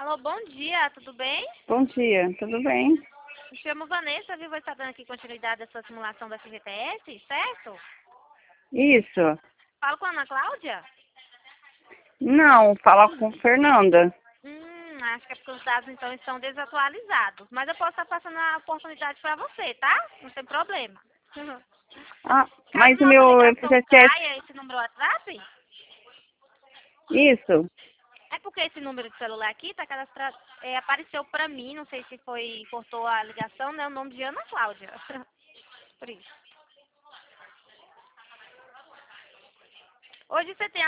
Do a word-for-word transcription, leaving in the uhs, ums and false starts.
Alô, bom dia, tudo bem? Bom dia, tudo bem? Me chamo Vanessa, viu? Vou estar dando aqui continuidade da sua simulação da F G T S, certo? Isso. Falo com a Ana Cláudia? Não, fala com Fernanda. Hum, acho que é porque os dados então estão desatualizados. Mas eu posso estar passando a oportunidade para você, tá? Não tem problema. Ah, Caso mas o nossa meu ligação F G T S... caia, esse número WhatsApp, Isso. é porque esse número de celular aqui tá cadastrado, é, apareceu para mim, não sei se foi, cortou a ligação, né? O nome de Ana Cláudia. Por isso. Hoje você tem